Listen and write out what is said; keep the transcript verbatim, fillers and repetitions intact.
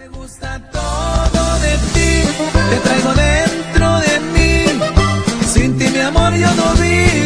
Me gusta todo de ti, te traigo dentro de mí. Sin ti, mi amor, yo no vivo.